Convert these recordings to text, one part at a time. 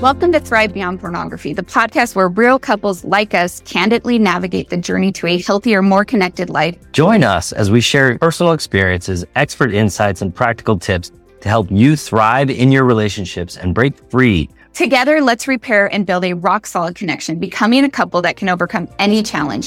Welcome to Thrive Beyond Pornography, the podcast where real couples like us candidly navigate the journey to a healthier, more connected life. Join us as we share personal experiences, expert insights, and practical tips to help you thrive in your relationships and break free. Together, let's repair and build a rock-solid connection, becoming a couple that can overcome any challenge.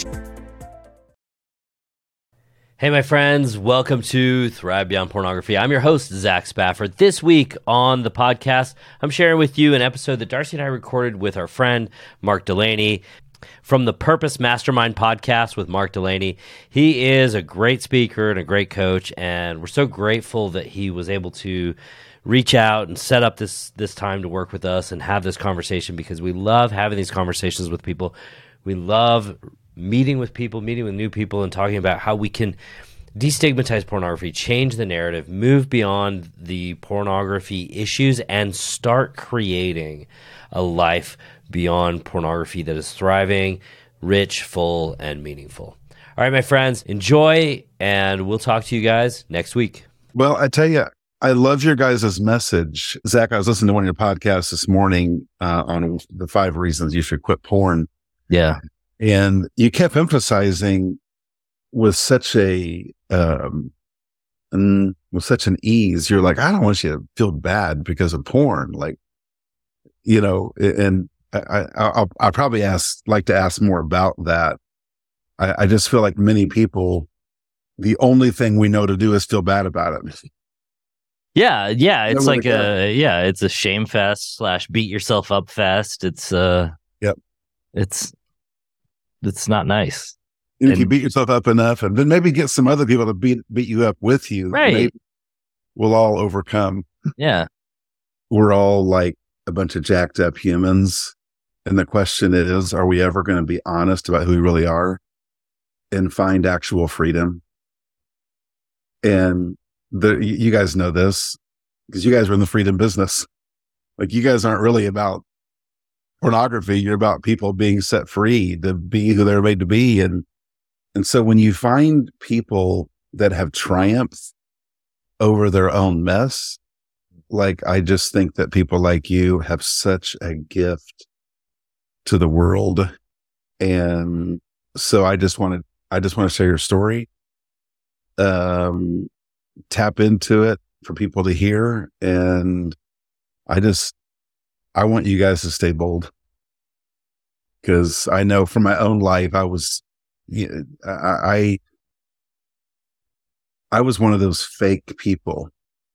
Hey, my friends, welcome to Thrive Beyond Pornography. I'm your host, Zach Spafford. This week on the podcast, I'm sharing with you an episode that Darcy and I recorded with our friend, Mark Delaney, from the Purpose Mastermind podcast with Mark Delaney. He is a great speaker and a great coach, and we're so grateful that he was able to reach out and set up this time to work with us and have this conversation, because we love having these conversations with people. We love meeting with people, meeting with new people, and talking about how we can destigmatize pornography, change the narrative, move beyond the pornography issues, and start creating a life beyond pornography that is thriving, rich, full, and meaningful. All right, my friends, enjoy, and we'll talk to you guys next week. Well, I tell you, I love your guys' message. Zach, I was listening to one of your podcasts this morning on the 5 reasons you should quit porn. Yeah. And you kept emphasizing with such an ease. You're like, I don't want you to feel bad because of porn. Like, you know, and I'll probably like to ask more about that. I just feel like many people, the only thing we know to do is feel bad about it. Yeah. It's like it's a shame fest / beat yourself up fest. It's It's not nice. And if you beat yourself up enough, and then maybe get some other people to beat you up with you, right? Maybe we'll all overcome. Yeah, we're all like a bunch of jacked up humans, and the question is: are we ever going to be honest about who we really are and find actual freedom? And you guys know this because you guys are in the freedom business. Like, you guys aren't really about pornography. You're about people being set free to be who they're made to be. And so when you find people that have triumphed over their own mess, like, I just think that people like you have such a gift to the world. And so I just want to share your story, tap into it for people to hear. And I want you guys to stay bold, because I know from my own life, I was one of those fake people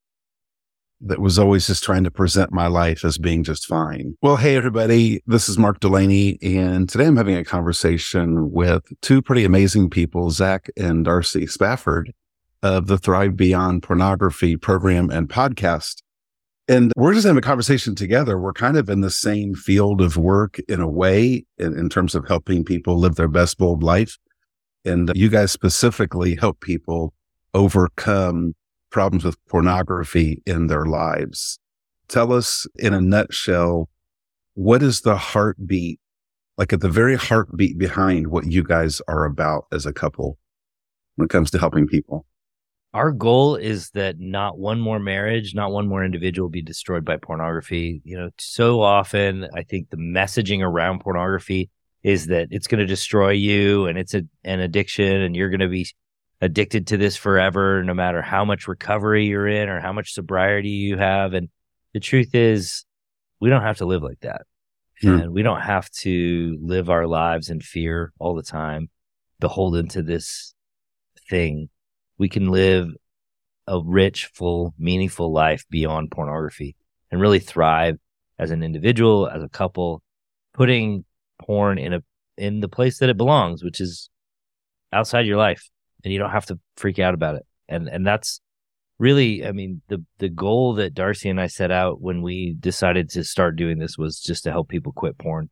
that was always just trying to present my life as being just fine. Well, hey, everybody, this is Mark Delaney, and today I'm having a conversation with 2 pretty amazing people, Zach and Darcy Spafford of the Thrive Beyond Pornography program and podcast. And we're just having a conversation together. We're kind of in the same field of work in a way, in terms of helping people live their best bold life. And you guys specifically help people overcome problems with pornography in their lives. Tell us in a nutshell, what is the heartbeat, like at the very heartbeat behind what you guys are about as a couple when it comes to helping people? Our goal is that not one more marriage, not one more individual be destroyed by pornography. You know, so often I think the messaging around pornography is that it's going to destroy you, and it's an addiction, and you're going to be addicted to this forever, no matter how much recovery you're in or how much sobriety you have. And the truth is, we don't have to live like that. And we don't have to live our lives in fear all the time, beholden to this thing. We can live a rich, full, meaningful life beyond pornography and really thrive as an individual, as a couple, putting porn in the place that it belongs, which is outside your life, and you don't have to freak out about it. And that's really, I mean, the goal that Darcy and I set out when we decided to start doing this was just to help people quit porn.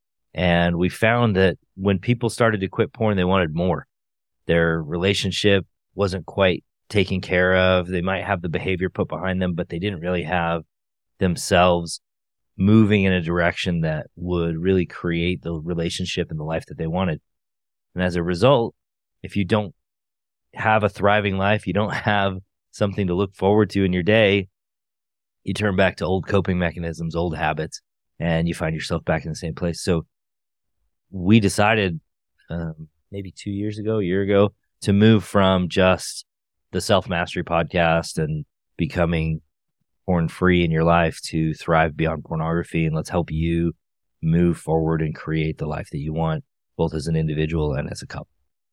And we found that when people started to quit porn, they wanted more. Their relationship wasn't quite taken care of. They might have the behavior put behind them, but they didn't really have themselves moving in a direction that would really create the relationship and the life that they wanted. And as a result, if you don't have a thriving life, you don't have something to look forward to in your day, you turn back to old coping mechanisms, old habits, and you find yourself back in the same place. So we decided maybe 2 years ago, a year ago, to move from just the Self-Mastery podcast and becoming porn-free in your life to thrive beyond pornography. And let's help you move forward and create the life that you want, both as an individual and as a couple.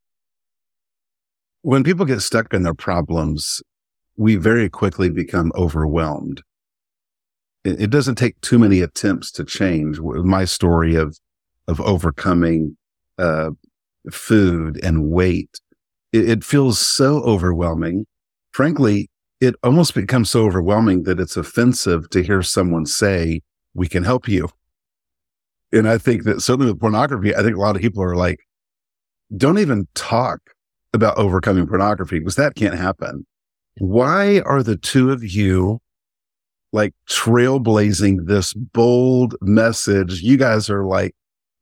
When people get stuck in their problems, we very quickly become overwhelmed. It doesn't take too many attempts to change. My story of overcoming food and weight, it feels so overwhelming. Frankly, it almost becomes so overwhelming that it's offensive to hear someone say, "We can help you." And I think that certainly with pornography, I think a lot of people are like, don't even talk about overcoming pornography because that can't happen. Why are the two of you like trailblazing this bold message? You guys are like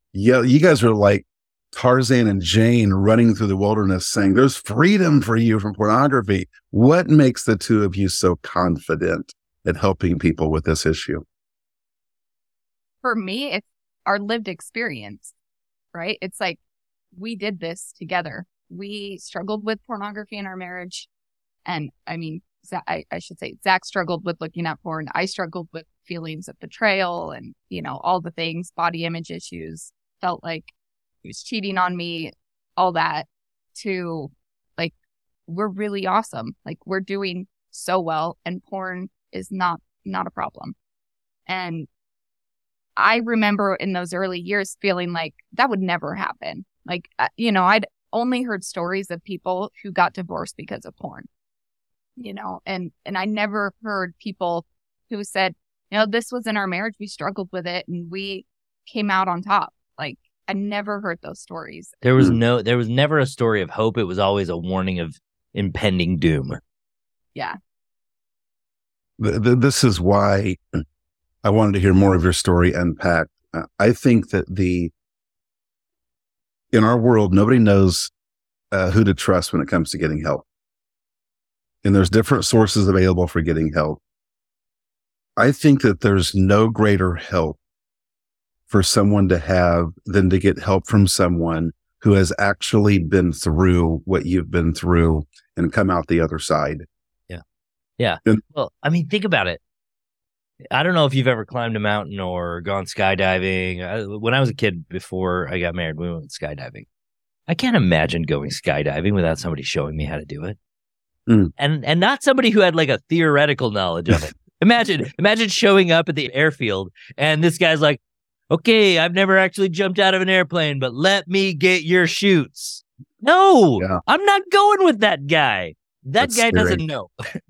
Tarzan and Jane running through the wilderness saying there's freedom for you from pornography. What makes the two of you so confident at helping people with this issue? For me, it's our lived experience, right? It's like we did this together. We struggled with pornography in our marriage. And I mean, I should say Zach struggled with looking at porn. I struggled with feelings of betrayal and, all the things, body image issues, felt like he was cheating on me, all that, to like, we're really awesome. Like, we're doing so well, and porn is not a problem. And I remember in those early years feeling like that would never happen. Like, I'd only heard stories of people who got divorced because of porn, and I never heard people who said, this was in our marriage. We struggled with it and we came out on top. Like, I never heard those stories. There was never a story of hope. It was always a warning of impending doom. Yeah. This is why I wanted to hear more of your story unpacked. I think that in our world, nobody knows who to trust when it comes to getting help. And there's different sources available for getting help. I think that there's no greater help for someone to have than to get help from someone who has actually been through what you've been through and come out the other side. Yeah. Well, I mean, think about it. I don't know if you've ever climbed a mountain or gone skydiving. When I was a kid, before I got married, we went skydiving. I can't imagine going skydiving without somebody showing me how to do it. And not somebody who had like a theoretical knowledge of it. Imagine showing up at the airfield and this guy's like, "Okay, I've never actually jumped out of an airplane, but let me get your chutes." No, yeah. I'm not going with that guy. That's guy scary. Doesn't know.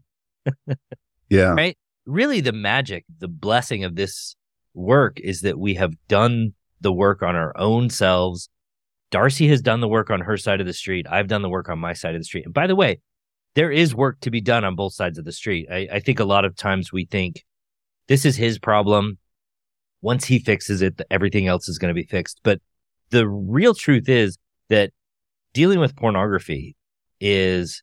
Yeah. Right? Really, the magic, the blessing of this work is that we have done the work on our own selves. Darcy has done the work on her side of the street. I've done the work on my side of the street. And by the way, there is work to be done on both sides of the street. I think a lot of times we think this is his problem. Once he fixes it, everything else is going to be fixed. But the real truth is that dealing with pornography is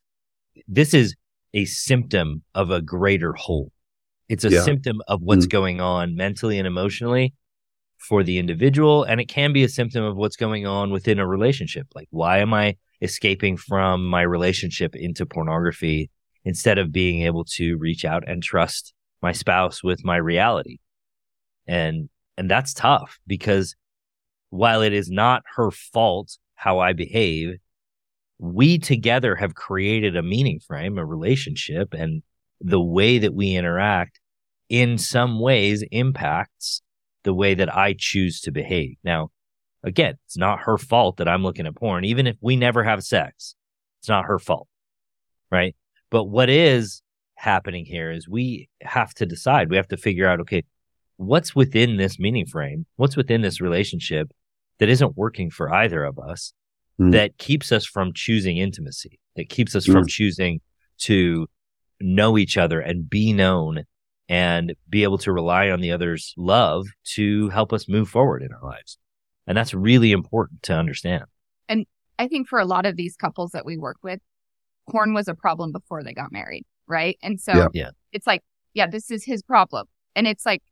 a symptom of a greater whole. It's a symptom of what's going on mentally and emotionally for the individual. And it can be a symptom of what's going on within a relationship. Like, why am I escaping from my relationship into pornography instead of being able to reach out and trust my spouse with my reality? And that's tough, because while it is not her fault how I behave, we together have created a meaning frame, a relationship, and the way that we interact in some ways impacts the way that I choose to behave. Now, again, it's not her fault that I'm looking at porn. Even if we never have sex, it's not her fault, right? But what is happening here is we have to decide. We have to figure out, okay, what's within this meaning frame? What's within this relationship that isn't working for either of us, that keeps us from choosing intimacy, that keeps us from choosing to know each other and be known and be able to rely on the other's love to help us move forward in our lives. And that's really important to understand. And I think for a lot of these couples that we work with, porn was a problem before they got married, right? And so it's like, this is his problem. And it's like,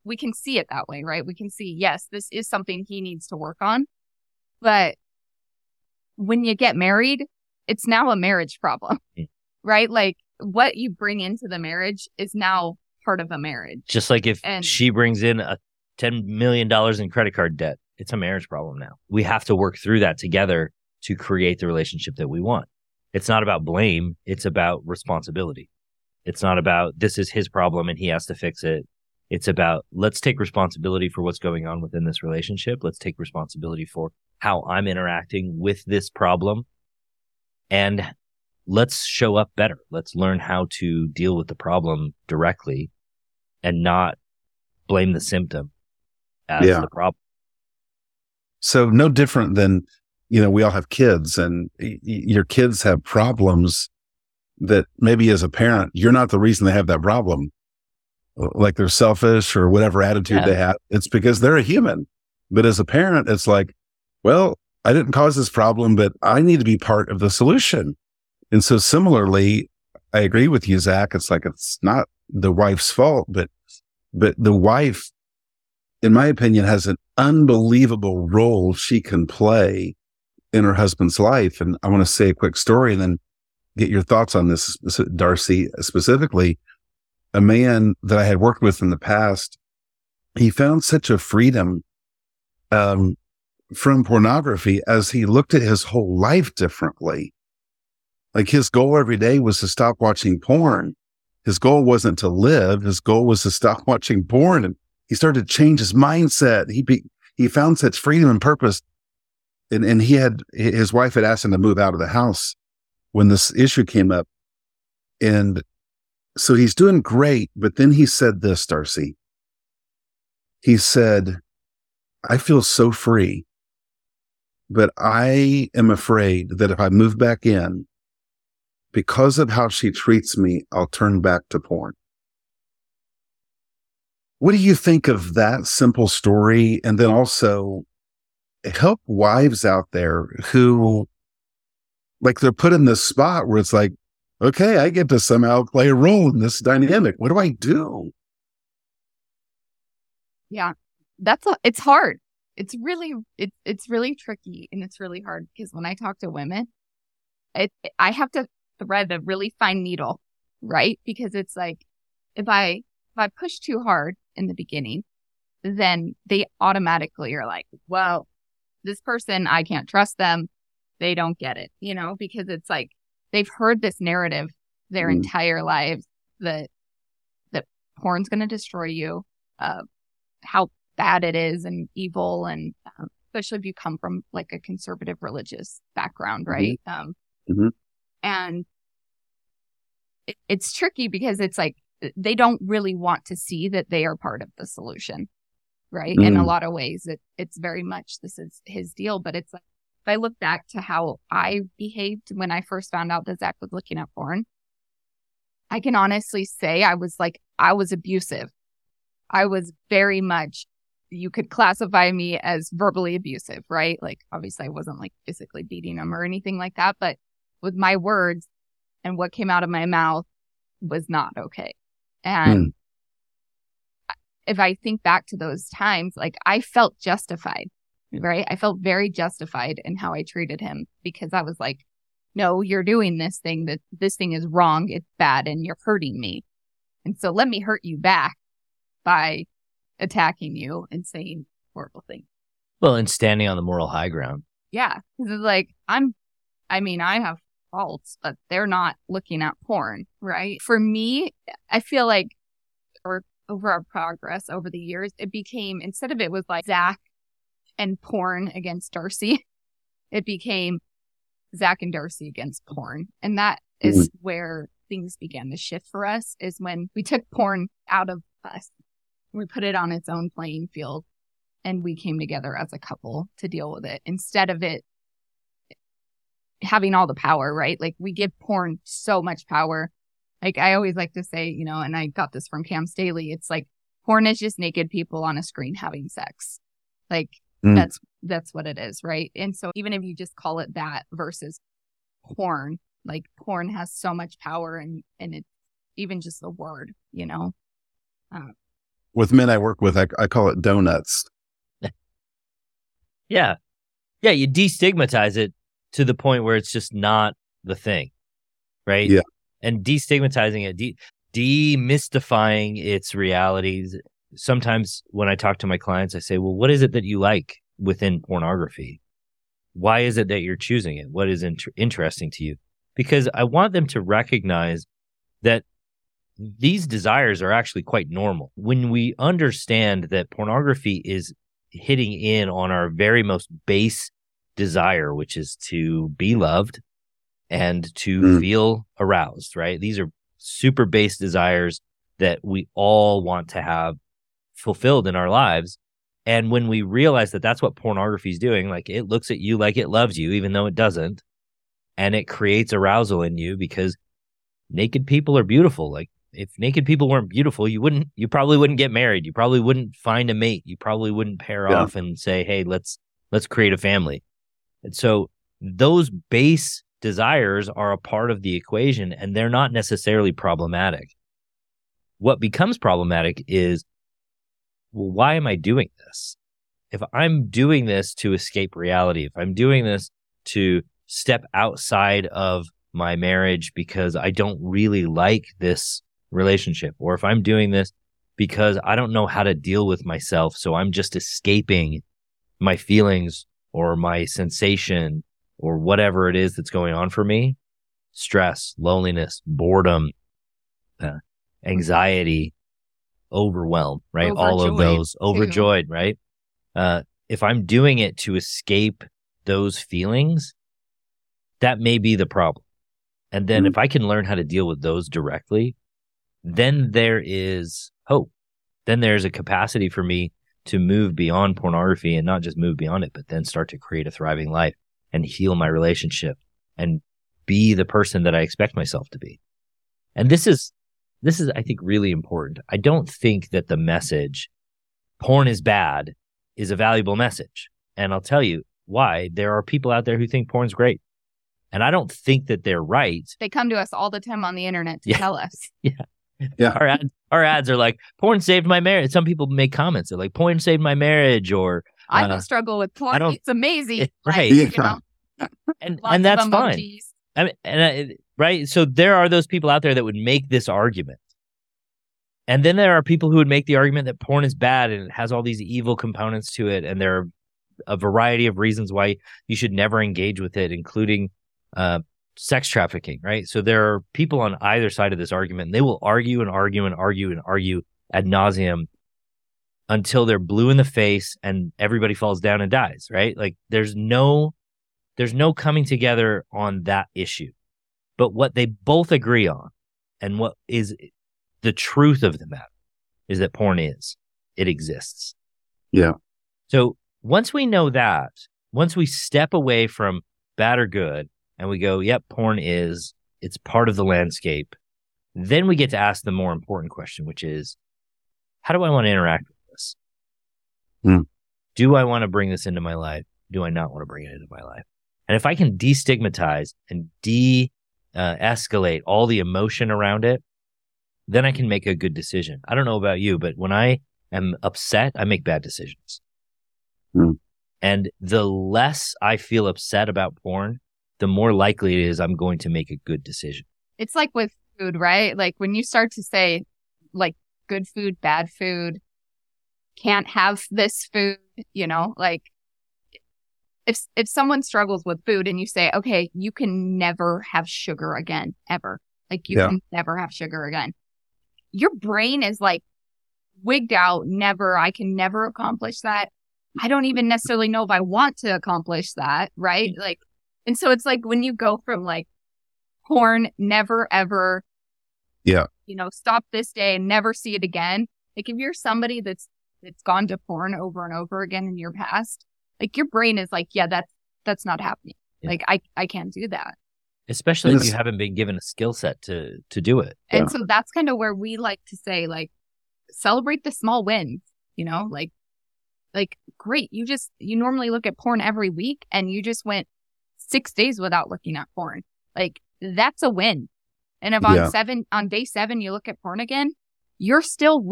we can see it that way, right? We can see, yes, this is something he needs to work on. But when you get married, it's now a marriage problem, right? Like what you bring into the marriage is now part of a marriage. Just like if she brings in a $10 million in credit card debt, it's a marriage problem now. We have to work through that together to create the relationship that we want. It's not about blame. It's about responsibility. It's not about this is his problem and he has to fix it. It's about let's take responsibility for what's going on within this relationship. Let's take responsibility for how I'm interacting with this problem. And let's show up better. Let's learn how to deal with the problem directly and not blame the symptom as the problem. So no different than, we all have kids and your kids have problems that maybe as a parent, you're not the reason they have that problem. Like they're selfish or whatever attitude they have. It's because they're a human. But as a parent, it's like, well, I didn't cause this problem, but I need to be part of the solution. And so similarly, I agree with you, Zach. It's like, it's not the wife's fault, but the wife, in my opinion, has an unbelievable role she can play in her husband's life. And I want to say a quick story and then get your thoughts on this, Darcy, specifically. A man that I had worked with in the past, he found such a freedom from pornography as he looked at his whole life differently. Like his goal every day was to stop watching porn. His goal wasn't to live. His goal was to stop watching porn. And he started to change his mindset. He found such freedom and purpose. And his wife had asked him to move out of the house when this issue came up. And so he's doing great. But then he said this, Darcy. He said, I feel so free, but I am afraid that if I move back in, because of how she treats me, I'll turn back to porn. What do you think of that simple story? And then also help wives out there who, like, they're put in this spot where it's like, okay, I get to somehow play a role in this dynamic. What do I do? Yeah, it's hard. It's really tricky and it's really hard because when I talk to women, I have to thread a really fine needle, right? Because it's like, if I push too hard in the beginning, then they automatically are like, well, this person, I can't trust them. They don't get it, because it's like, they've heard this narrative their entire lives that porn's going to destroy you, how bad it is and evil. And especially if you come from like a conservative religious background, right? And it's tricky because it's like, they don't really want to see that they are part of the solution, right? In a lot of ways, it's very much, this is his deal. But it's like, if I look back to how I behaved when I first found out that Zach was looking at porn, I can honestly say I was abusive. I was very much, you could classify me as verbally abusive, right? Like, obviously I wasn't like physically beating him or anything like that, but with my words and what came out of my mouth was not okay. And if I think back to those times, like, I felt justified, right? I felt very justified in how I treated him because I was like, no, you're doing this thing, that this thing is wrong. It's bad and you're hurting me. And so let me hurt you back by attacking you and saying horrible things. Well, and standing on the moral high ground. Yeah. Because it's like, I have faults, but they're not looking at porn, right? For me, I feel like over our progress over the years, it became, instead of it was like Zach and porn against Darcy, it became Zach and Darcy against porn. And that is where things began to shift for us, is when we took porn out of us. We put it on its own playing field and we came together as a couple to deal with it instead of it having all the power, right? Like, we give porn so much power. Like, I always like to say, and I got this from Cam Staley, it's like porn is just naked people on a screen having sex. Like, that's what it is, right? And so even if you just call it that versus porn, like, porn has so much power and it's even just the word, with men I work with, I call it donuts. Yeah. Yeah. You destigmatize it to the point where it's just not the thing. Right. Yeah. And destigmatizing it, demystifying its realities. Sometimes when I talk to my clients, I say, well, what is it that you like within pornography? Why is it that you're choosing it? What is interesting to you? Because I want them to recognize that these desires are actually quite normal. When we understand that pornography is hitting in on our very most base desire, which is to be loved and to feel aroused, right? These are super base desires that we all want to have fulfilled in our lives. And when we realize that that's what pornography is doing, like it looks at you like it loves you, even though it doesn't, and it creates arousal in you because naked people are beautiful. Like if naked people weren't beautiful, you probably wouldn't get married. You probably wouldn't find a mate. You probably wouldn't pair off and say, hey, let's create a family. And so those base desires are a part of the equation and they're not necessarily problematic. What becomes problematic is, well, why am I doing this? If I'm doing this to escape reality, if I'm doing this to step outside of my marriage because I don't really like this relationship, or if I'm doing this because I don't know how to deal with myself, so I'm just escaping my feelings or my sensation or whatever it is that's going on for me, stress, loneliness, boredom, anxiety, overwhelm, right? All of those, overjoyed, right? If I'm doing it to escape those feelings, that may be the problem. And then if I can learn how to deal with those directly, then there is hope. Then there's a capacity for me to move beyond pornography and not just move beyond it, but then start to create a thriving life and heal my relationship and be the person that I expect myself to be. And this is, I think, really important. I don't think that the message, porn is bad, is a valuable message. And I'll tell you why. There are people out there who think porn's great. And I don't think that they're right. They come to us all the time on the internet to tell us. Yeah. Our ads are like, porn saved my marriage. Some people make comments. They're like, porn saved my marriage, or I don't struggle with porn. It's amazing. Right. You know? and that's fine. I mean, right. So there are those people out there that would make this argument. And then there are people who would make the argument that porn is bad and it has all these evil components to it. And there are a variety of reasons why you should never engage with it, including sex trafficking, right? So there are people on either side of this argument, and they will argue and argue and argue and argue ad nauseum until they're blue in the face and everybody falls down and dies, right? Like there's no coming together on that issue. But what they both agree on, and what is the truth of the matter, is that porn it exists. Yeah. So once we know that, once we step away from bad or good and we go, yep, porn it's part of the landscape, then we get to ask the more important question, which is, how do I want to interact with this? Do I want to bring this into my life? Do I not want to bring it into my life? And if I can destigmatize and escalate all the emotion around it, then I can make a good decision. I don't know about you, but when I am upset, I make bad decisions. And the less I feel upset about porn, the more likely it is I'm going to make a good decision. It's like with food, right? Like when you start to say like good food, bad food, can't have this food, you know, like if someone struggles with food and you say, okay, you can never have sugar again, ever. Like you can never have sugar again. Your brain is like wigged out. I can never accomplish that. I don't even necessarily know if I want to accomplish that. Right. Like, and so it's like when you go from like porn, never, ever, stop this day and never see it again. Like if you're somebody that's gone to porn over and over again in your past, like your brain is like, yeah, that's not happening. Yeah. Like I can't do that. Especially if you haven't been given a skill set to do it. And so that's kind of where we like to say, like, celebrate the small wins, like great. You normally look at porn every week and you just went 6 days without looking at porn. Like that's a win. And if on day 7, you look at porn again, you're still winning.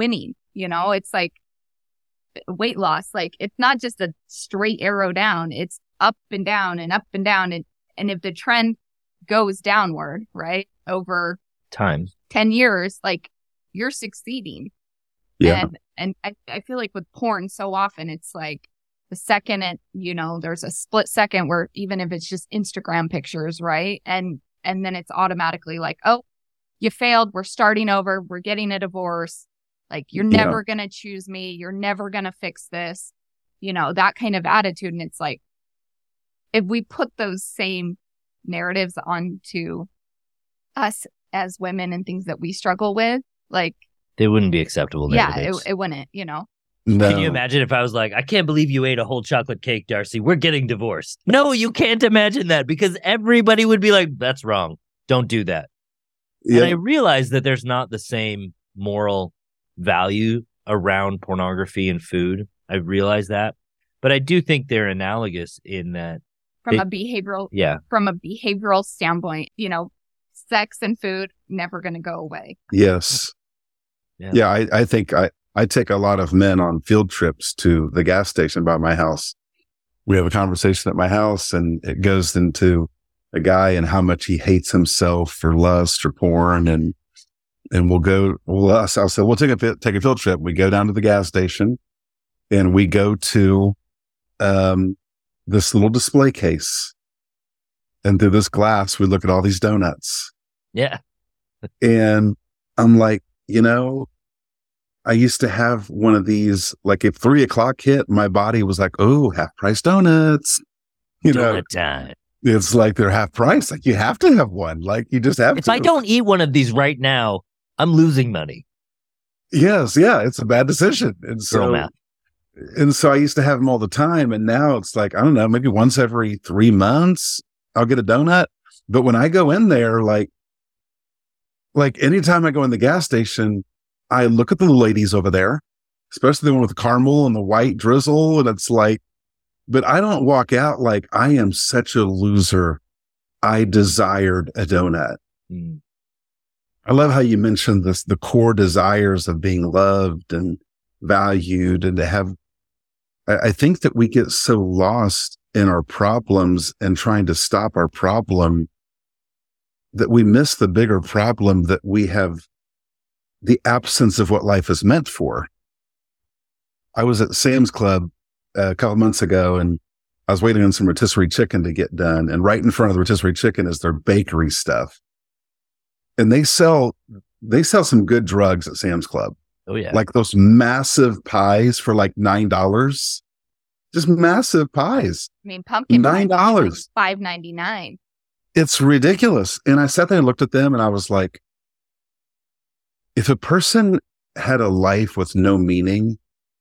It's like weight loss. Like it's not just a straight arrow down. It's up and down and up and down. And if the trend goes downward, right, over time, 10 years, like you're succeeding. Yeah. And I feel like with porn so often it's like the second there's a split second where even if it's just Instagram pictures, right? And then it's automatically like, oh, you failed. We're starting over. We're getting a divorce. Like, you're never going to choose me. You're never going to fix this. That kind of attitude. And it's like, if we put those same narratives onto us as women and things that we struggle with, like, they wouldn't be acceptable narratives. Yeah, it wouldn't, No. Can you imagine if I was like, I can't believe you ate a whole chocolate cake, Darcy. We're getting divorced. No, you can't imagine that, because everybody would be like, that's wrong. Don't do that. Yeah. And I realize that there's not the same moral value around pornography and food. I realize that. But I do think they're analogous in that. From a behavioral standpoint, sex and food never going to go away. Yes. Yeah, I think I take a lot of men on field trips to the gas station by my house. We have a conversation at my house, and it goes into a guy and how much he hates himself for lust or porn. And I'll say, we'll take a field trip. We go down to the gas station and we go to, this little display case, and through this glass, we look at all these donuts. Yeah. And I'm like, I used to have one of these, like if 3:00 hit, my body was like, oh, half price donuts, Donut time. It's like they're half price. Like you have to have one. Like you just have to. If I don't eat one of these right now, I'm losing money. Yes. Yeah. It's a bad decision. And so I used to have them all the time. And now it's like, I don't know, maybe once every 3 months, I'll get a donut. But when I go in there, like anytime I go in the gas station, I look at the ladies over there, especially the one with the caramel and the white drizzle. And it's like, but I don't walk out like I am such a loser. I desired a donut. Mm. I love how you mentioned the core desires of being loved and valued, and to have, I think that we get so lost in our problems and trying to stop our problem that we miss the bigger problem, that we have the absence of what life is meant for. I was at Sam's Club a couple months ago, and I was waiting on some rotisserie chicken to get done. And right in front of the rotisserie chicken is their bakery stuff. And they sell some good drugs at Sam's Club. Oh yeah. Like those massive pies for like $9. Just massive pies. I mean, pumpkin $9. $5.99. It's ridiculous. And I sat there and looked at them, and I was like, if a person had a life with no meaning,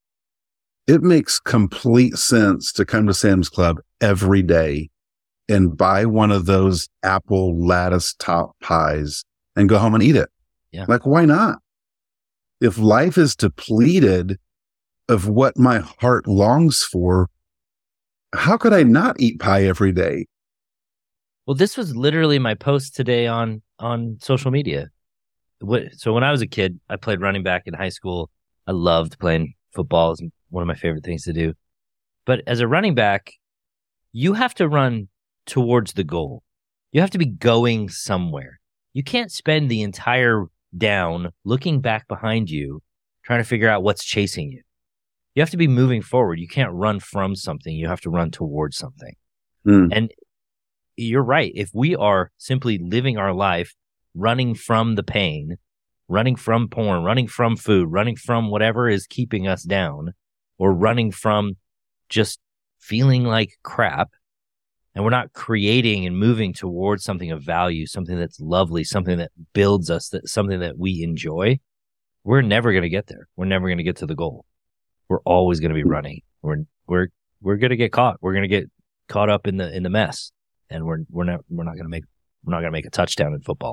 it makes complete sense to come to Sam's Club every day and buy one of those apple lattice top pies and go home and eat it. Yeah. Like, why not? If life is depleted of what my heart longs for, how could I not eat pie every day? Well, this was literally my post today on social media. So when I was a kid, I played running back in high school. I loved playing football. It's one of my favorite things to do. But as a running back, you have to run towards the goal. You have to be going somewhere. You can't spend the entire down looking back behind you, trying to figure out what's chasing you. You have to be moving forward. You can't run from something. You have to run towards something. And you're right. If we are simply living our life running from the pain, running from porn, running from food, running from whatever is keeping us down, or running from just feeling like crap, and we're not creating and moving towards something of value, something that's lovely, something that builds us, something that we enjoy, we're never going to get there. We're never going to get to the goal. We're always going to be running. We're going to get caught. We're going to get caught up in the mess, and we're not going to make a touchdown in football.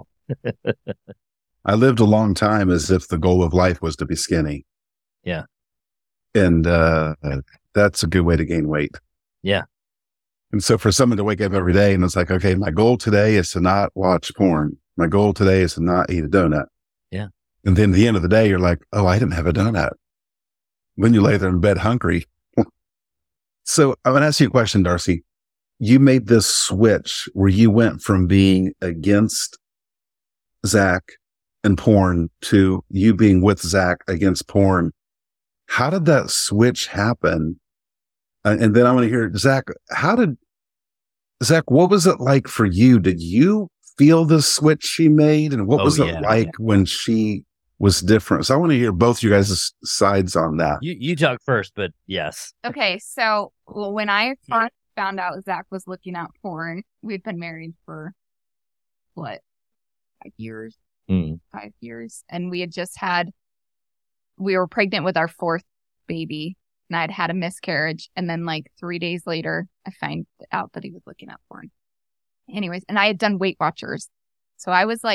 I lived a long time as if the goal of life was to be skinny. Yeah. And that's a good way to gain weight. Yeah. And so for someone to wake up every day and it's like, okay, my goal today is to not watch porn. My goal today is to not eat a donut. Yeah. And then at the end of the day, you're like, oh, I didn't have a donut. Then you lay there in bed hungry. So I'm going to ask you a question, Darcy. You made this switch where you went from being against Zach and porn to you being with Zach against porn. How did that switch happen? And then I want to hear, Zach, what was it like for you? Did you feel the switch she made? And what was it like when she was different? So I want to hear both you guys' sides on that. You talk first, but yes. Okay. So when I first found out Zach was looking at porn, we'd been married for 5 years? 5 years. And we were pregnant with our 4th baby, and I'd had a miscarriage. And then 3 days later, I found out that he was looking at porn. Anyways, and I had done Weight Watchers. So I was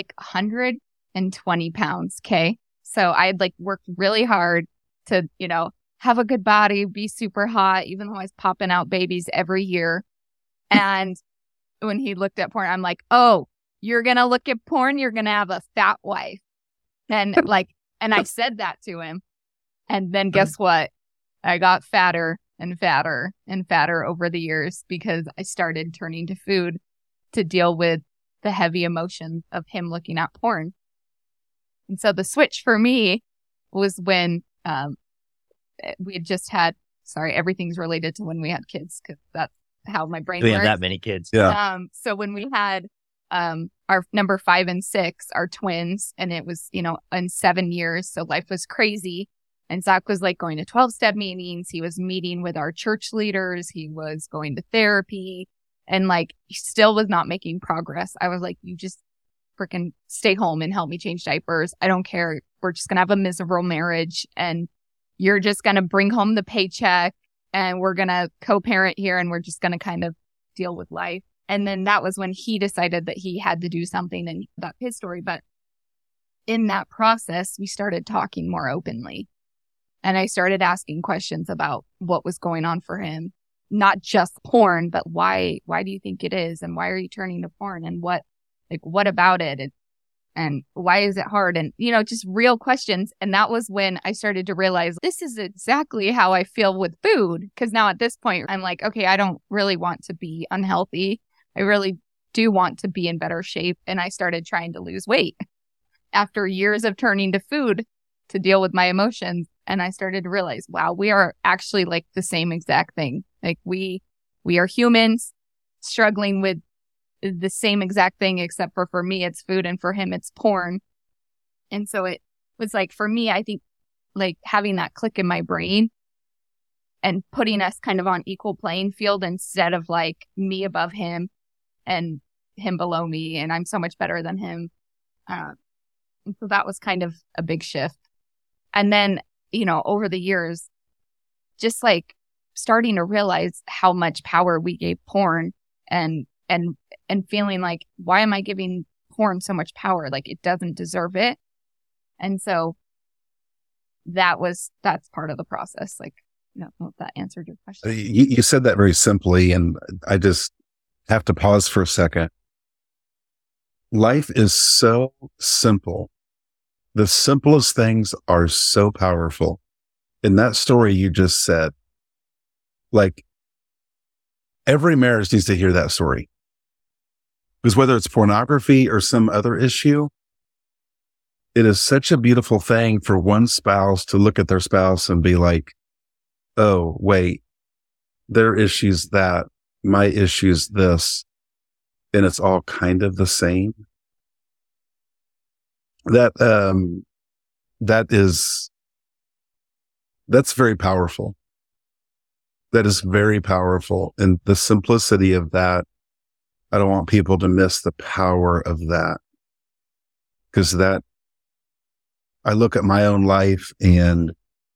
120 pounds. Okay. So I had worked really hard to, have a good body, be super hot, even though I was popping out babies every year. And when he looked at porn, I'm like, oh, you're going to look at porn, you're going to have a fat wife. And and I said that to him. And then guess what? I got fatter and fatter and fatter over the years because I started turning to food to deal with the heavy emotions of him looking at porn. And so the switch for me was when we had just had, everything's related to when we had kids because that's how my brain works. We have that many kids. Yeah. So when we had our number 5 and 6 are twins, and it was, in 7 years. So life was crazy. And Zach was going to 12-step meetings. He was meeting with our church leaders. He was going to therapy, and he still was not making progress. I was like, you just freaking stay home and help me change diapers. I don't care. We're just going to have a miserable marriage, and you're just going to bring home the paycheck, and we're going to co-parent here, and we're just going to kind of deal with life. And then that was when he decided that he had to do something, and that's his story. But in that process, we started talking more openly. And I started asking questions about what was going on for him, not just porn, but why do you think it is? And why are you turning to porn? And what about it? And why is it hard? And, just real questions. And that was when I started to realize this is exactly how I feel with food. Because now at this point, I'm like, okay, I don't really want to be unhealthy. I really do want to be in better shape. And I started trying to lose weight after years of turning to food to deal with my emotions. And I started to realize, wow, we are actually the same exact thing. We are humans struggling with the same exact thing, except for me, it's food, and for him, it's porn. And so it was for me, I think having that click in my brain and putting us kind of on equal playing field instead of me above him and him below me, and I'm so much better than him. And so that was kind of a big shift. And then, over the years, just starting to realize how much power we gave porn and feeling why am I giving porn so much power? It doesn't deserve it. And so that's part of the process. I don't know if that answered your question. You said that very simply, and I just have to pause for a second. Life is so simple. The simplest things are so powerful. In that story you just said, every marriage needs to hear that story. Because whether it's pornography or some other issue, it is such a beautiful thing for one spouse to look at their spouse and be like, oh, wait, their issue's that, my issue's this, and it's all kind of the same. That's very powerful. That is very powerful. And the simplicity of that, I don't want people to miss the power of that. Because I look at my own life, and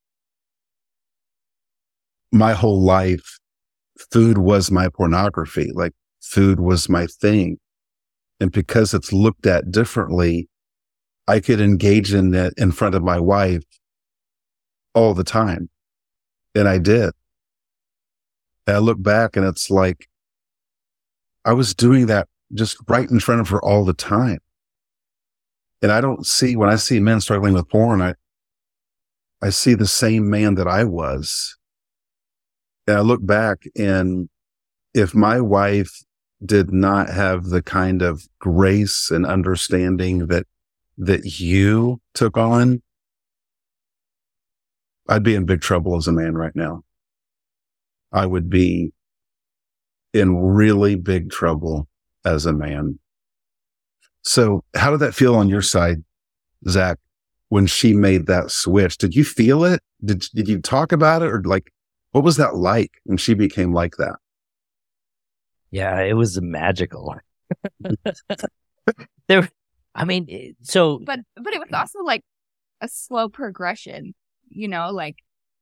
my whole life, food was my pornography. Food was my thing. And because it's looked at differently, I could engage in it in front of my wife all the time. And I did. And I look back, and it's I was doing that just right in front of her all the time. And when I see men struggling with porn, I see the same man that I was. And I look back, and if my wife did not have the kind of grace and understanding that you took on, I'd be in big trouble as a man right now. I would be in really big trouble as a man. So how did that feel on your side, Zach, when she made that switch? Did you feel it? Did you talk about it? Or like, what was that like when she became like that? Yeah, it was magical. So, But it was also like a slow progression, like,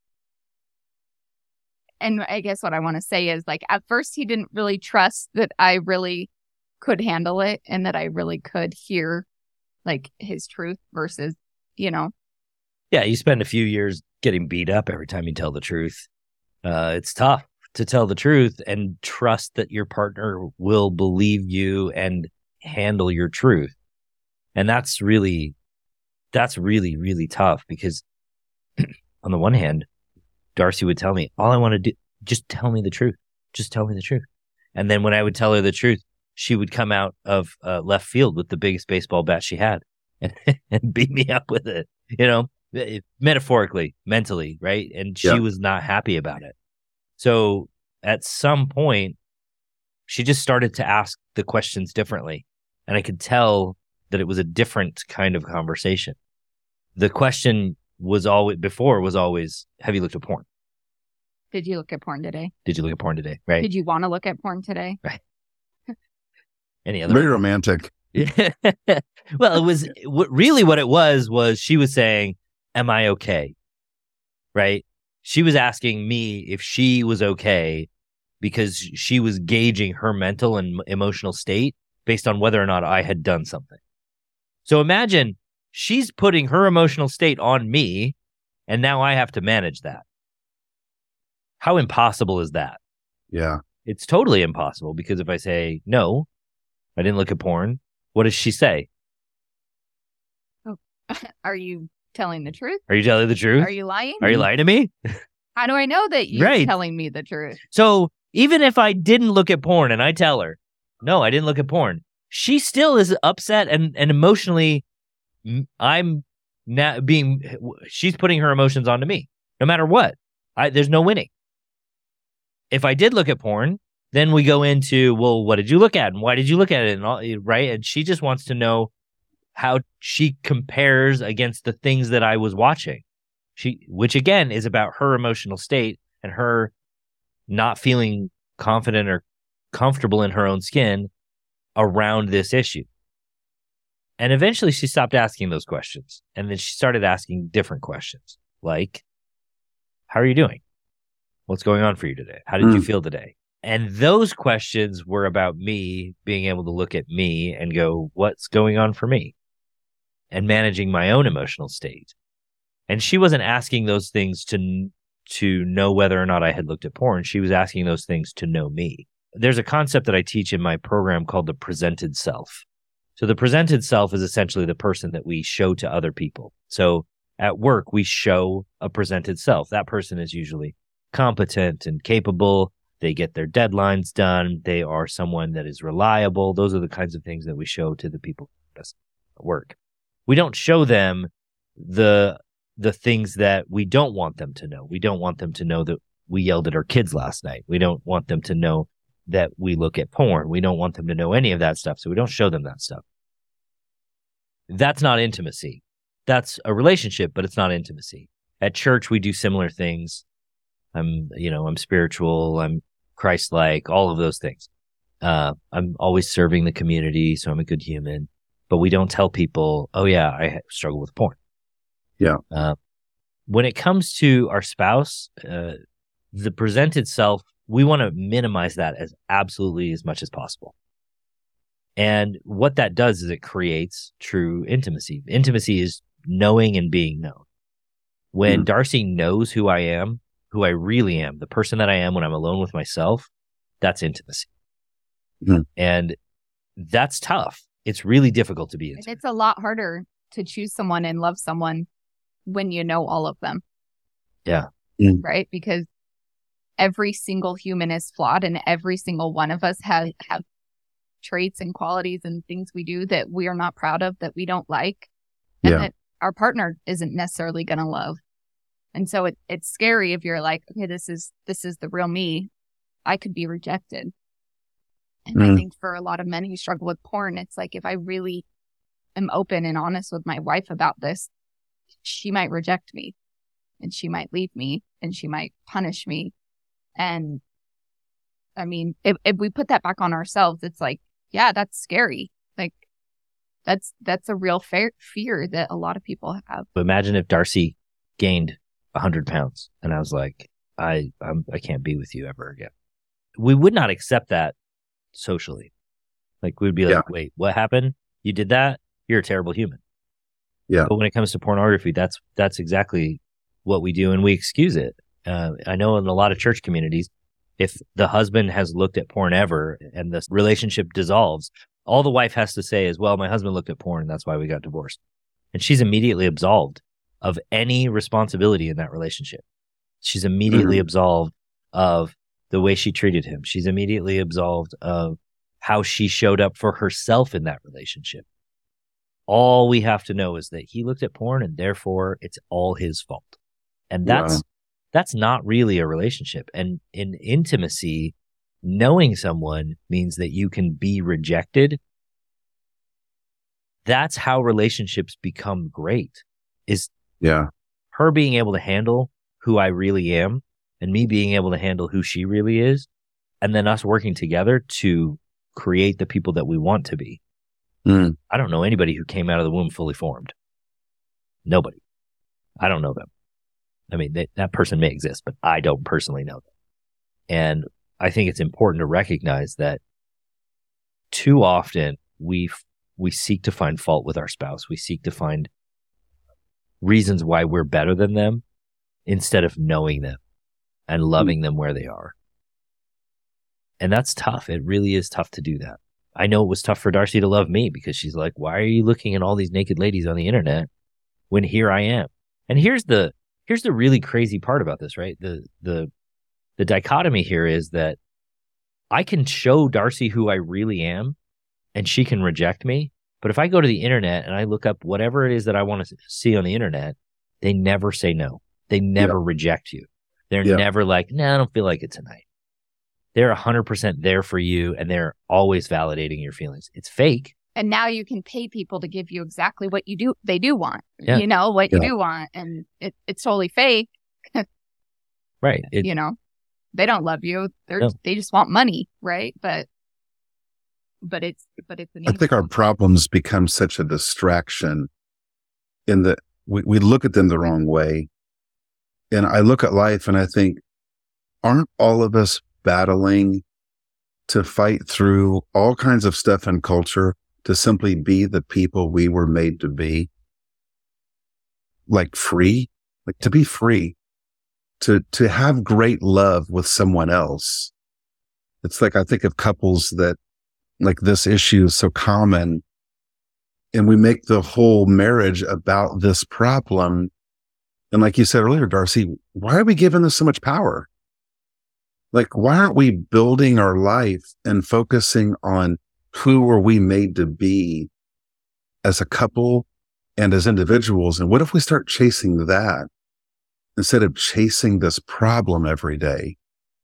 and I guess what I want to say is, like, at first he didn't really trust that I really could handle it and that I really could hear like his truth versus, Yeah, you spend a few years getting beat up every time you tell the truth. It's tough to tell the truth and trust that your partner will believe you and handle your truth. And that's really, really tough, because on the one hand, Darcy would tell me, all I want to do, just tell me the truth. Just tell me the truth. And then when I would tell her the truth, she would come out of left field with the biggest baseball bat she had and beat me up with it, metaphorically, mentally, right? And she was not happy about it. So at some point, she just started to ask the questions differently. And I could tell that it was a different kind of conversation. The question was always, have you looked at porn? did you look at porn today? Did you look at porn today? Right. Did you want to look at porn today? Right. Any other? Very romantic. Well, it was really what it was she was saying, am I okay? Right. She was asking me if she was okay because she was gauging her mental and emotional state based on whether or not I had done something. So imagine she's putting her emotional state on me, and now I have to manage that. How impossible is that? Yeah. It's totally impossible, because if I say, no, I didn't look at porn, what does she say? Oh, are you telling the truth? Are you telling the truth? Are you lying? Are you lying to me? How do I know that you're telling me the truth? So even if I didn't look at porn and I tell her, no, I didn't look at porn, she still is upset and emotionally, she's putting her emotions onto me, no matter what. There's no winning. If I did look at porn, then we go into, well, what did you look at? And why did you look at it? And all, right? And she just wants to know how she compares against the things that I was watching. Which again is about her emotional state and her not feeling confident or comfortable in her own skin around this issue. And eventually she stopped asking those questions. And then she started asking different questions, like, how are you doing? What's going on for you today? How did you feel today? And those questions were about me being able to look at me and go, what's going on for me? And managing my own emotional state. And she wasn't asking those things to know whether or not I had looked at porn. She was asking those things to know me. There's a concept that I teach in my program called the presented self. So the presented self is essentially the person that we show to other people. So at work, we show a presented self. That person is usually competent and capable. They get their deadlines done. They are someone that is reliable. Those are the kinds of things that we show to the people at work. We don't show them the things that we don't want them to know. We don't want them to know that we yelled at our kids last night. We don't want them to know that we look at porn. We don't want them to know any of that stuff. So we don't show them that stuff. That's not intimacy. That's a relationship, but it's not intimacy. At church, we do similar things. I'm spiritual. I'm Christ-like, all of those things. I'm always serving the community, so I'm a good human. But we don't tell people, oh yeah, I struggle with porn. Yeah. When it comes to our spouse, the presented self, we want to minimize that as much as possible. And what that does is it creates true intimacy. Intimacy is knowing and being known. When Darcy knows who I am, who I really am, the person that I am when I'm alone with myself, that's intimacy. And that's tough. It's really difficult to be intimate. It's a lot harder to choose someone and love someone when you know all of them. Yeah. Right? Because every single human is flawed, and every single one of us have traits and qualities and things we do that we are not proud of, that we don't like, and that our partner isn't necessarily going to love. And so it's scary if you're like, okay, this is the real me. I could be rejected. And I think for a lot of men who struggle with porn, it's like, if I really am open and honest with my wife about this, she might reject me, and she might leave me, and she might punish me. And I mean, if we put that back on ourselves, it's like, yeah, that's scary. Like that's a real fear that a lot of people have. But imagine if Darcy gained 100 pounds and I was like, I can't be with you ever again. We would not accept that socially. Like, we'd be like, wait, what happened? You did that? You're a terrible human. Yeah. But when it comes to pornography, that's exactly what we do, and we excuse it. I know in a lot of church communities, if the husband has looked at porn ever and the relationship dissolves, all the wife has to say is, well, my husband looked at porn and that's why we got divorced. And she's immediately absolved of any responsibility in that relationship. She's immediately absolved of the way she treated him. She's immediately absolved of how she showed up for herself in that relationship. All we have to know is that he looked at porn and therefore it's all his fault. And that's not really a relationship. And in intimacy, knowing someone means that you can be rejected. That's how relationships become great, is her being able to handle who I really am and me being able to handle who she really is, and then us working together to create the people that we want to be. I don't know anybody who came out of the womb fully formed. Nobody. I don't know them. I mean, that person may exist, but I don't personally know them. And I think it's important to recognize that too often we seek to find fault with our spouse. We seek to find reasons why we're better than them instead of knowing them and loving them where they are. And that's tough. It really is tough to do that. I know it was tough for Darcy to love me, because she's like, why are you looking at all these naked ladies on the internet when here I am? And here's the really crazy part about this, right? The dichotomy here is that I can show Darcy who I really am and she can reject me. But if I go to the internet and I look up whatever it is that I want to see on the internet, they never say no. They never reject you. They're never like, nah, I don't feel like it tonight. They're 100% there for you, and they're always validating your feelings. It's fake. And now you can pay people to give you exactly what they do want, you know, what you do want. And it's totally fake. Right. You know, they don't love you. They just want money. Right. But it's an I think our problems become such a distraction in that we look at them the wrong way. And I look at life and I think, aren't all of us battling to fight through all kinds of stuff in culture to simply be the people we were made to be? Like free, like to be free, to have great love with someone else. It's like, I think of couples that, like, this issue is so common, and we make the whole marriage about this problem. And like you said earlier, Darcy, why are we giving this so much power? Like, why aren't we building our life and focusing on who are we made to be as a couple and as individuals? And what if we start chasing that instead of chasing this problem every day?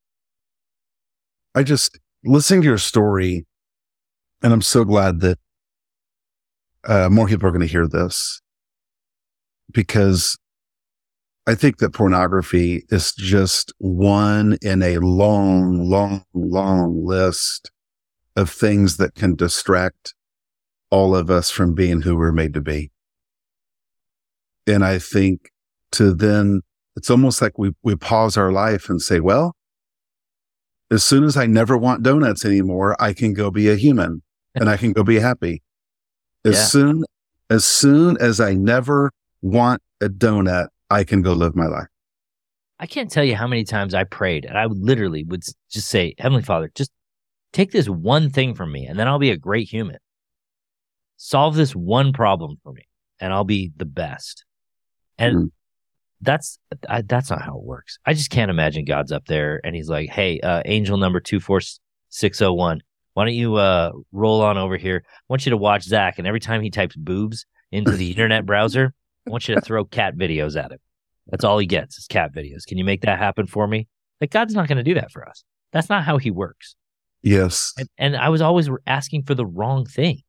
I just, listening to your story, and I'm so glad that more people are going to hear this, because I think that pornography is just one in a long, long, long list of things that can distract all of us from being who we're made to be. And I think it's almost like we pause our life and say, well, as soon as I never want donuts anymore, I can go be a human and I can go be happy. As soon as I never want a donut, I can go live my life. I can't tell you how many times I prayed, and I would just say, Heavenly Father, just take this one thing from me and then I'll be a great human. Solve this one problem for me and I'll be the best. And that's not how it works. I just can't imagine God's up there and he's like, hey, angel number 24601, why don't you roll on over here? I want you to watch Zach. And every time he types boobs into the internet browser, I want you to throw cat videos at him. That's all he gets is cat videos. Can you make that happen for me? Like, God's not going to do that for us. That's not how he works. Yes. And I was always asking for the wrong thing.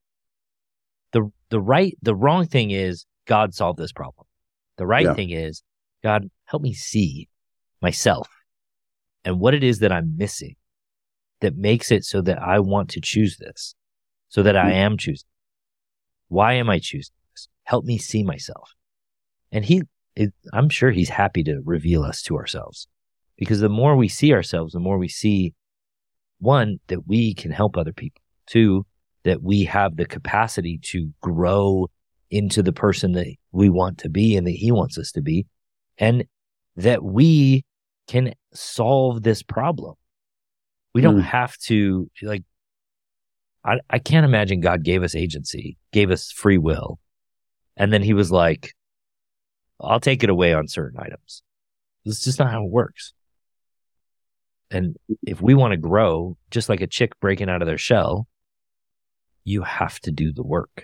The wrong thing is God solved this problem. The right thing is, God, help me see myself and what it is that I'm missing that makes it so that I want to choose this, so that I am choosing. Why am I choosing this? Help me see myself. And I'm sure he's happy to reveal us to ourselves, because the more we see ourselves, the more we see, one, that we can help other people. Two, that we have the capacity to grow into the person that we want to be and that he wants us to be. And that we can solve this problem. We don't have to, like, I can't imagine God gave us agency, gave us free will. And then he was like, I'll take it away on certain items. It's just not how it works. And if we want to grow, just like a chick breaking out of their shell, you have to do the work.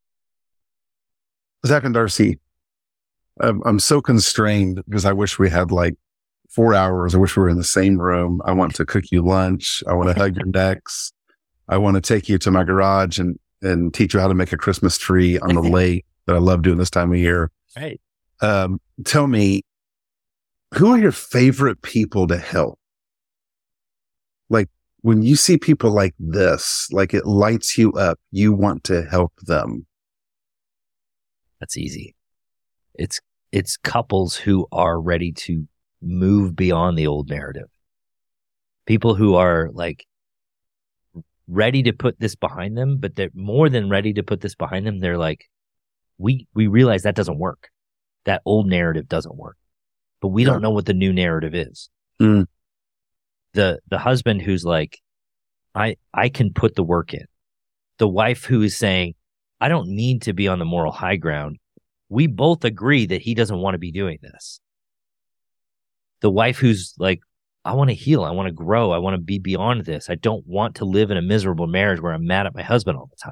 Zach and Darcy, I'm so constrained because I wish we had like 4 hours. I wish we were in the same room. I want to cook you lunch. I want to hug your necks. I want to take you to my garage and teach you how to make a Christmas tree on the lake that I love doing this time of year. Right. Tell me, who are your favorite people to help? Like, when you see people like this, like it lights you up, you want to help them. That's easy. It's couples who are ready to move beyond the old narrative. People who are like ready to put this behind them, but they're more than ready to put this behind them. They're like, we realize that doesn't work. That old narrative doesn't work, but we don't know what the new narrative is. The husband who's like, I can put the work in. The wife who is saying, I don't need to be on the moral high ground. We both agree that he doesn't want to be doing this. The wife who's like, I want to heal. I want to grow. I want to be beyond this. I don't want to live in a miserable marriage where I'm mad at my husband all the time.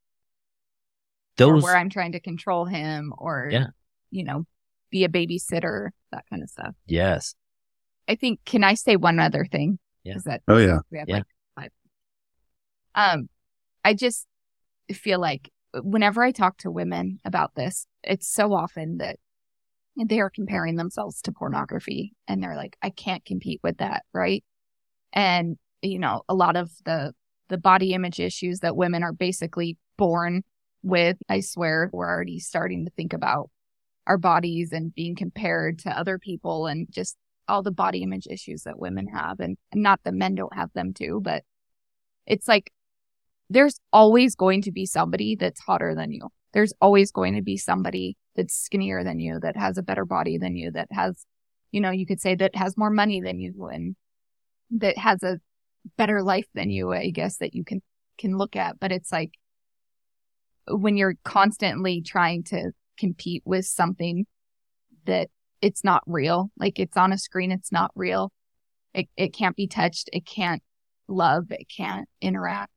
Or where I'm trying to control him or, be a babysitter, that kind of stuff. Yes. I think, can I say one other thing? Yeah. Oh, yeah. We have like 5. I just feel like whenever I talk to women about this, it's so often that they are comparing themselves to pornography and they're like, I can't compete with that. Right. And, a lot of the body image issues that women are basically born with, I swear, we're already starting to think about our bodies and being compared to other people and just all the body image issues that women have. And not that men don't have them too, but it's like, there's always going to be somebody that's hotter than you. There's always going to be somebody that's skinnier than you, that has a better body than you, that has, you could say that has more money than you and that has a better life than you, I guess, that you can look at. But it's like when you're constantly trying to compete with something that it's not real, like it's on a screen, it's not real. It can't be touched. It can't love. It can't interact.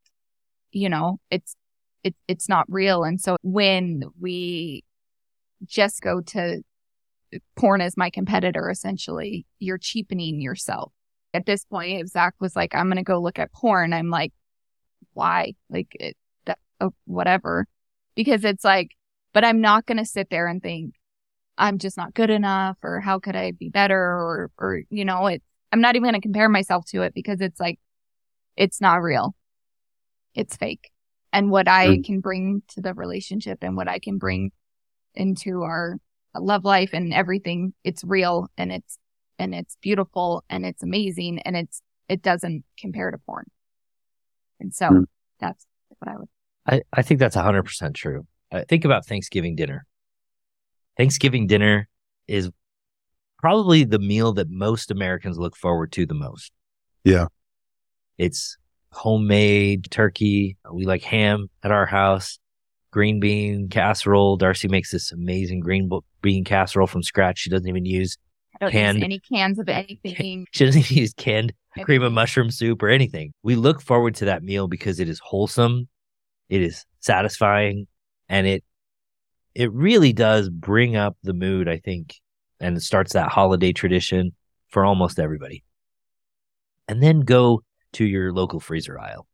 It's not real. And so when we just go to porn as my competitor, essentially, you're cheapening yourself. At this point, if Zach was like, I'm going to go look at porn, I'm like, why? Like, whatever. Because it's like, but I'm not going to sit there and think I'm just not good enough or how could I be better or I'm not even going to compare myself to it because it's like, it's not real. It's fake. And what I can bring to the relationship and what I can bring into our love life and everything, it's real and it's beautiful and it's amazing and it doesn't compare to porn. And so that's what I would. I think that's 100% true. Think about Thanksgiving dinner. Thanksgiving dinner is probably the meal that most Americans look forward to the most. Yeah. It's homemade turkey. We like ham at our house. green bean casserole. Darcy makes this amazing bean casserole from scratch. She doesn't even use I don't use any cans of anything. She doesn't even use canned cream of mushroom soup or anything. We look forward to that meal because it is wholesome, it is satisfying, and it really does bring up the mood, I think, and it starts that holiday tradition for almost everybody. And then go to your local freezer aisle.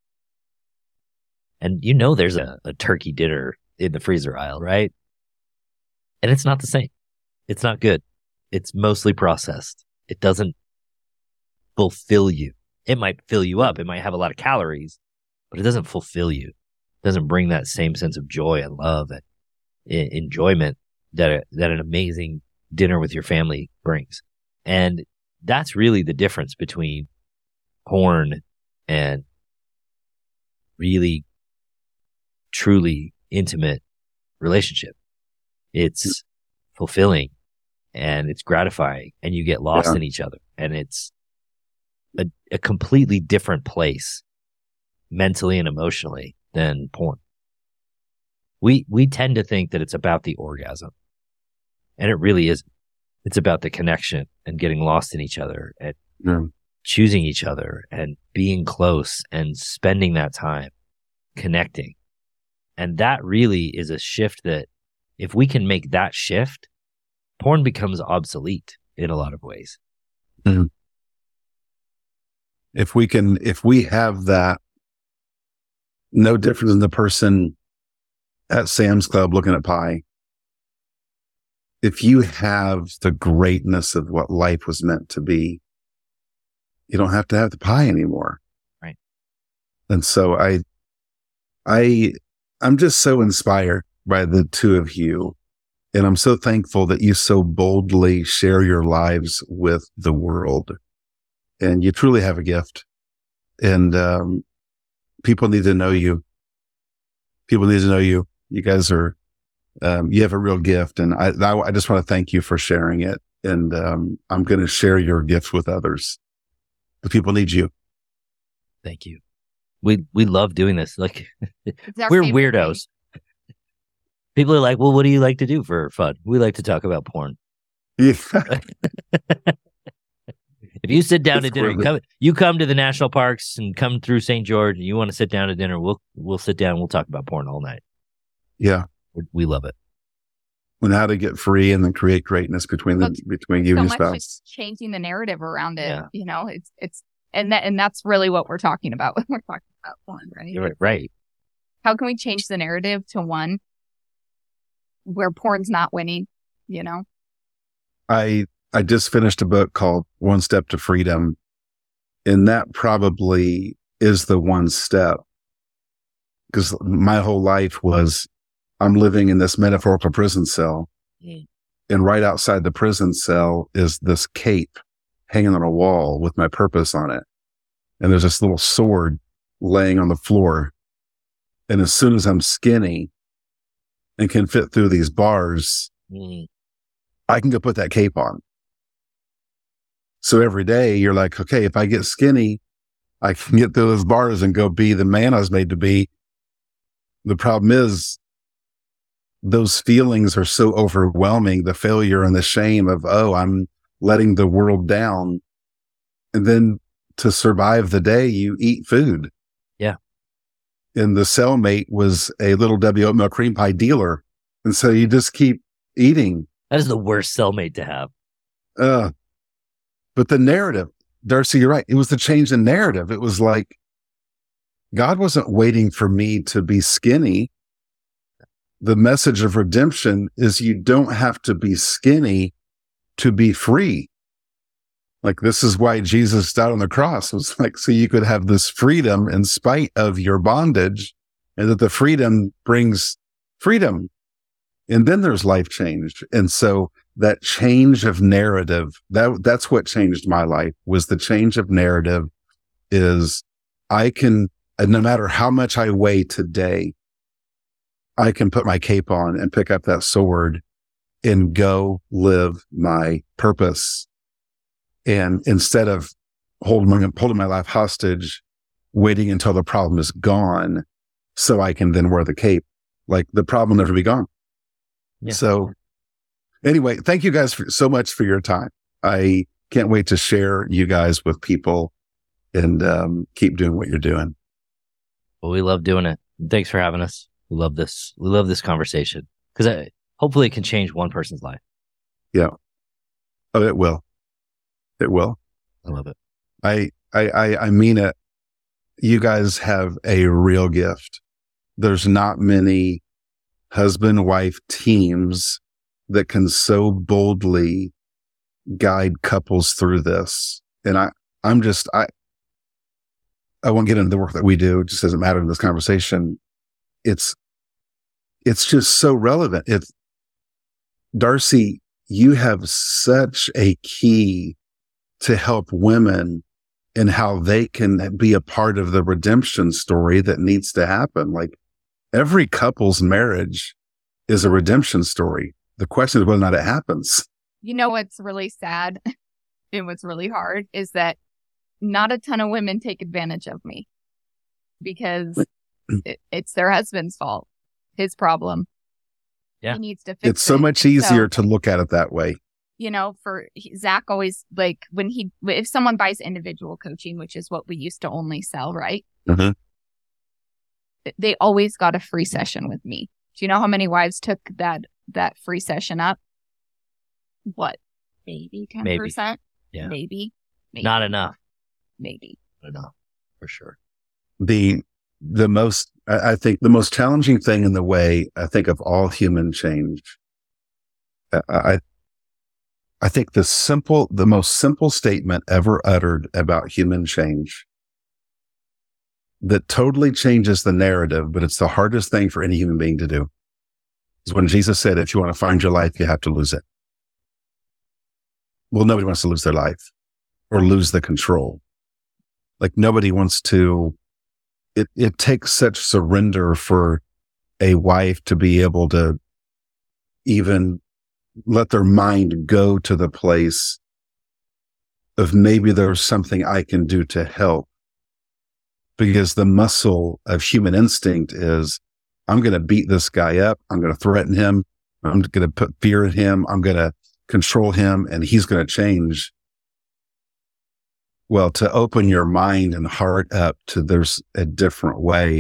And there's a turkey dinner in the freezer aisle, right? And it's not the same. It's not good. It's mostly processed. It doesn't fulfill you. It might fill you up. It might have a lot of calories, but it doesn't fulfill you. It doesn't bring that same sense of joy and love and enjoyment that an amazing dinner with your family brings. And that's really the difference between porn and really, truly intimate relationship. It's fulfilling and it's gratifying, and you get lost in each other, and it's a completely different place mentally and emotionally than porn. We tend to think that it's about the orgasm, and it really isn't. It's about the connection and getting lost in each other and choosing each other and being close and spending that time connecting. And that really is a shift that if we can make that shift, porn becomes obsolete in a lot of ways. Mm-hmm. If we have that, no different than the person at Sam's Club looking at pie. If you have the greatness of what life was meant to be, you don't have to have the pie anymore. Right. And so I'm just so inspired by the two of you. And I'm so thankful that you so boldly share your lives with the world. And you truly have a gift. And people need to know you. People need to know you. You guys are, you have a real gift. And I just want to thank you for sharing it. And I'm going to share your gift with others. The people need you. Thank you. We love doing this. Like, we're weirdos. People are like, well, what do you like to do for fun? We like to talk about porn. Yeah. If you sit down to dinner, you come to the national parks and come through St. George, and you want to sit down to dinner, we'll sit down and we'll talk about porn all night. Yeah. We love it. And how to get free and then create greatness between you and your spouse. Just changing the narrative around it. Yeah. And that's really what we're talking about when we're talking about porn, right? You're right. How can we change the narrative to one where porn's not winning, I just finished a book called One Step to Freedom, and that probably is the one step, because my whole life was I'm living in this metaphorical prison cell, and right outside the prison cell is this cape hanging on a wall with my purpose on it, and there's this little sword laying on the floor, and as soon as I'm skinny and can fit through these bars, I can go put that cape on. So every day you're like, okay, if I get skinny, I can get through those bars and go be the man I was made to be. The problem is those feelings are so overwhelming, the failure and the shame of, I'm letting the world down. And then to survive the day, you eat food. Yeah. And the cellmate was a Little W oatmeal cream pie dealer. And so you just keep eating. That is the worst cellmate to have. But the narrative, Darcy, you're right. It was the change in narrative. It was like, God wasn't waiting for me to be skinny. The message of redemption is you don't have to be skinny to be free. Like, this is why Jesus died on the cross. It was like, so you could have this freedom in spite of your bondage, and that the freedom brings freedom. And then there's life change. And so that change of narrative, that's what changed my life, was the change of narrative is I can, no matter how much I weigh today, I can put my cape on and pick up that sword and go live my purpose. And instead of holding my life hostage, waiting until the problem is gone so I can then wear the cape, like the problem will never be gone. Yeah. So anyway, thank you guys so much for your time. I can't wait to share you guys with people and keep doing what you're doing. Well, we love doing it. Thanks for having us. We love this. We love this conversation because hopefully it can change one person's life. Yeah. Oh, it will. It will. I love it. I mean it. You guys have a real gift. There's not many husband-wife teams that can so boldly guide couples through this. And I won't get into the work that we do. It just doesn't matter in this conversation. It's just so relevant. Darcy, you have such a key to help women in how they can be a part of the redemption story that needs to happen. Like every couple's marriage is a redemption story. The question is whether or not it happens. You know what's really sad and what's really hard is that not a ton of women take advantage of me because it's their husband's fault, his problem. Yeah. He needs to fix it. It's so much easier to look at it that way. You know, for Zach always, like if someone buys individual coaching, which is what we used to only sell, right? Mm-hmm. They always got a free session with me. Do you know how many wives took that free session up? What? Maybe 10%? Yeah. Maybe. Not enough. Maybe. Not enough, for sure. I think the most challenging thing in the way, I think, of all human change, I think the most simple statement ever uttered about human change that totally changes the narrative, but it's the hardest thing for any human being to do, is when Jesus said, if you want to find your life, you have to lose it. Well, nobody wants to lose their life or lose the control. Like nobody wants to, it takes such surrender for a wife to be able to even let their mind go to the place of maybe there's something I can do to help. Because the muscle of human instinct is, I'm going to beat this guy up. I'm going to threaten him. I'm going to put fear in him. I'm going to control him and he's going to change. Well, to open your mind and heart up to there's a different way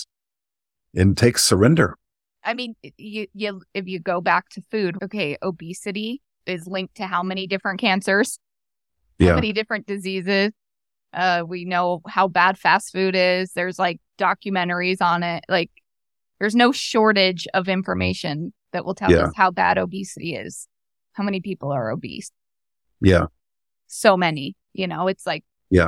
it takes surrender. I mean, you if you go back to food, okay, obesity is linked to how many different cancers, how many different diseases. We know how bad fast food is. There's like documentaries on it. Like there's no shortage of information that will tell us how bad obesity is. How many people are obese? Yeah. So many, it's like,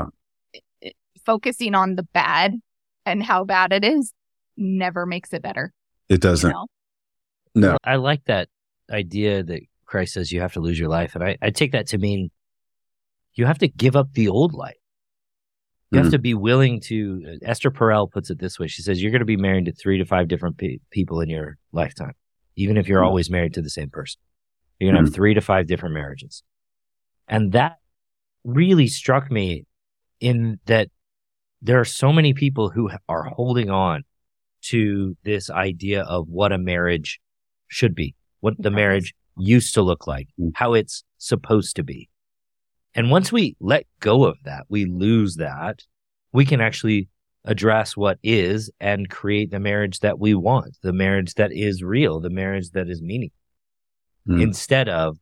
focusing on the bad and how bad it is never makes it better. It doesn't. No. I like that idea that Christ says you have to lose your life. And I take that to mean you have to give up the old life. You have to be willing to, Esther Perel puts it this way. She says, you're going to be married to 3 to 5 different people in your lifetime, even if you're always married to the same person. You're going to have 3 to 5 different marriages. And that really struck me in that there are so many people who are holding on to this idea of what a marriage should be, what the marriage used to look like, how it's supposed to be. And once we let go of that, we lose that, we can actually address what is and create the marriage that we want, the marriage that is real, the marriage that is meaningful. Instead of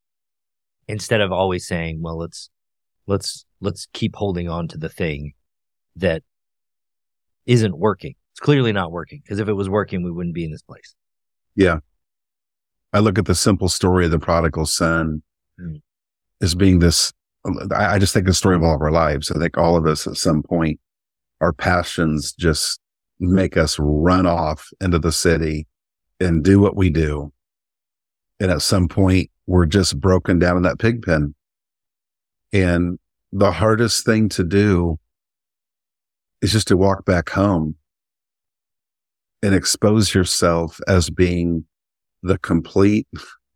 always saying, well, let's keep holding on to the thing that isn't working. It's clearly not working, because if it was working, we wouldn't be in this place. Yeah. I look at the simple story of the prodigal son as being this, I just think the story of all of our lives. I think all of us at some point, our passions just make us run off into the city and do what we do. And at some point, we're just broken down in that pig pen. And the hardest thing to do is just to walk back home and expose yourself as being the complete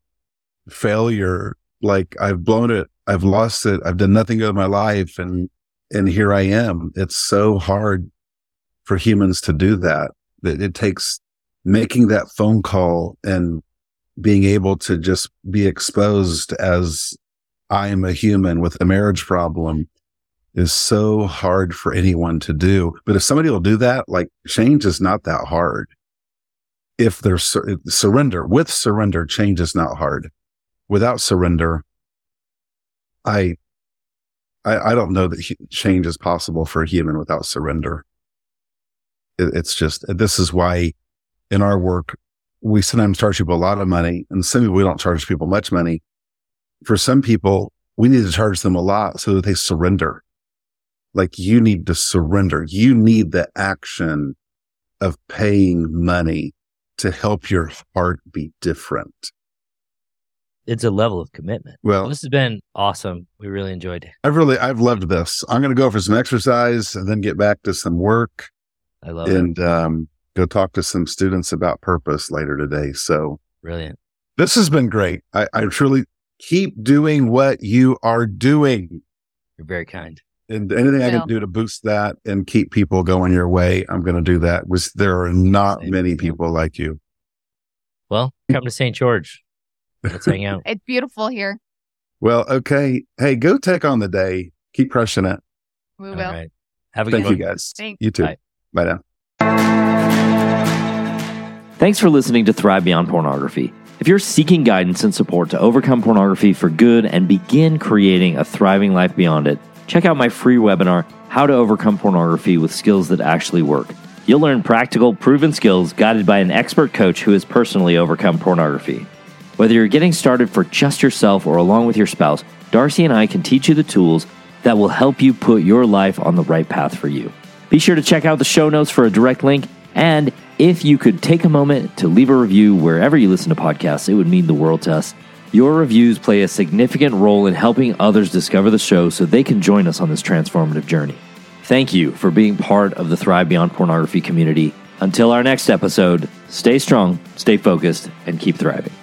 failure. Like, I've blown it. I've lost it. I've done nothing good in my life. And here I am. It's so hard for humans to do that. It takes making that phone call and being able to just be exposed as I am a human with a marriage problem is so hard for anyone to do. But if somebody will do that, like, change is not that hard. If there's surrender, with surrender, change is not hard. Without surrender, I don't know that change is possible for a human without surrender. It's just, this is why in our work, we sometimes charge people a lot of money, and some people, we don't charge people much money. For some people, we need to charge them a lot so that they surrender. Like, you need to surrender. You need the action of paying money to help your heart be different. It's a level of commitment. Well, this has been awesome. We really enjoyed it. I've loved this. I'm going to go for some exercise and then get back to some work. I love it. And go talk to some students about purpose later today. So brilliant. This has been great. I truly keep doing what you are doing. You're very kind. And anything I can do to boost that and keep people going your way, I'm going to do that. There are not many people like you. Well, come to St. George. Let's hang out. It's beautiful here. Well, okay. Hey, go take on the day. Keep crushing it. We will. All right. Have a good one. Thank you, guys. Thanks. You too. Bye. Bye now. Thanks for listening to Thrive Beyond Pornography. If you're seeking guidance and support to overcome pornography for good and begin creating a thriving life beyond it, check out my free webinar, How to Overcome Pornography with Skills That Actually Work. You'll learn practical, proven skills guided by an expert coach who has personally overcome pornography. Whether you're getting started for just yourself or along with your spouse, Darcy and I can teach you the tools that will help you put your life on the right path for you. Be sure to check out the show notes for a direct link, and if you could take a moment to leave a review wherever you listen to podcasts, it would mean the world to us. Your reviews play a significant role in helping others discover the show so they can join us on this transformative journey. Thank you for being part of the Thrive Beyond Pornography community. Until our next episode, stay strong, stay focused, and keep thriving.